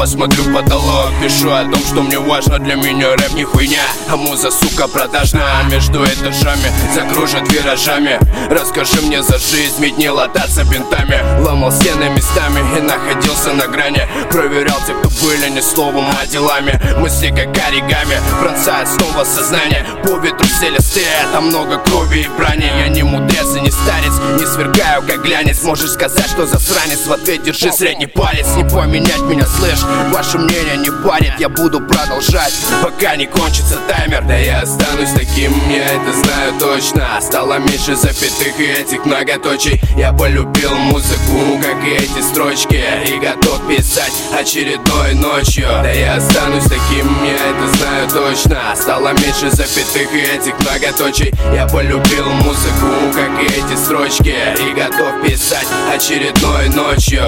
снова смотрю в потолок. Пишу о том, что мне важно, для меня рэп не хуйня, а муза, сука, продажная. Между этажами закружат виражами. Расскажи мне за жизнь, ведь не лататься бинтами. Ломал стены местами и находился на грани. Проверял тех, кто были не словом, а делами. Мысли как оригами, пронзает снова сознание. По ветру все листы, там много крови и брани. Я не мудрец и не старец, не свергаю как глянец. Можешь сказать, что засранец, в ответ держи средний палец. Не поменять меня, слышь, ваше мнение не парит. Я буду продолжать, пока не кончится таймер. Да я останусь таким, я это знаю точно. Стало меньше запятых и этих многоточий. Я полюбил музыку, как и эти строчки, и готов писать очередной ночью. Да я останусь таким, я это знаю точно. Стало меньше запятых и этих многоточий. Я полюбил музыку, как и эти строчки, и готов писать очередной ночью.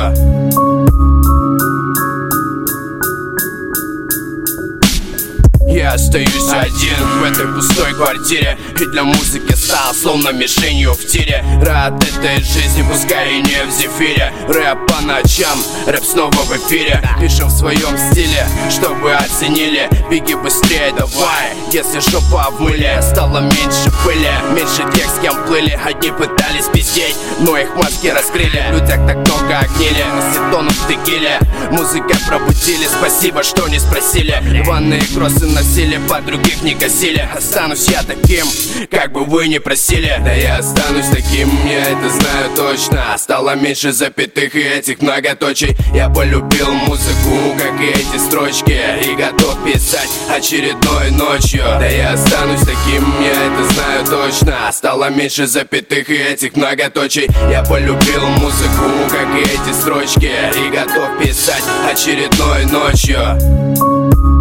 Я остаюсь один в этой пустой квартире, и для музыки стал словно мишенью в тире. Рад этой жизни, пускай и не в зефире. Рэп по ночам, рэп снова в эфире. Пишем в своем стиле, чтобы оценили. Беги быстрее, давай, если жопа в мыле. Стало меньше пыли, меньше тех, с кем плыли. Одни пытались пиздеть, но их маски раскрыли. В людях так много огнили, на в текиле. Музыкой пробудили, спасибо, что не спросили. Ванные кроссы носили, под других не косили. Останусь я таким, как бы вы ни просили. Да я останусь таким, я это знаю точно. Стало меньше запятых и этих многоточий. Я полюбил музыку, как и эти строчки, и готов писать очередной ночью. Да я останусь таким, я это знаю точно. Стало меньше запятых и этих многоточий. Я полюбил музыку, как и эти строчки, и готов писать очередной ночью.